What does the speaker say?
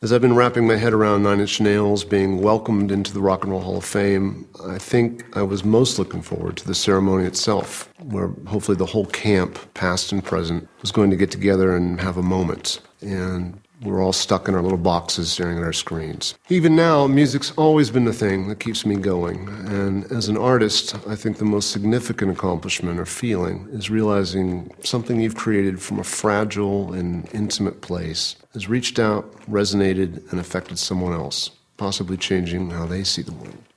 As I've been wrapping my head around Nine Inch Nails being welcomed into the Rock and Roll Hall of Fame, I think I was most looking forward to the ceremony itself, where hopefully the whole camp, past and present, was going to get together and have a moment. And we're all stuck in our little boxes staring at our screens. Even now, music's always been the thing that keeps me going. And as an artist, I think the most significant accomplishment or feeling is realizing something you've created from a fragile and intimate place has reached out, resonated, and affected someone else, possibly changing how they see the world.